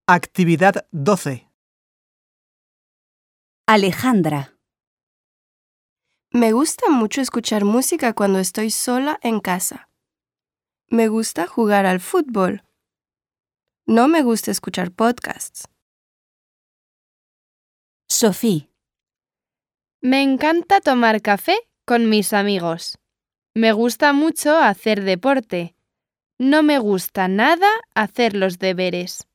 Actividad 12. Alejandra. Me gusta mucho escuchar música cuando estoy sola en casa. Me gusta jugar al fútbol. No me gusta escuchar podcasts. Sofía. Me encanta tomar café con mis amigos. Me gusta mucho hacer deporte. No me gusta nada hacer los deberes.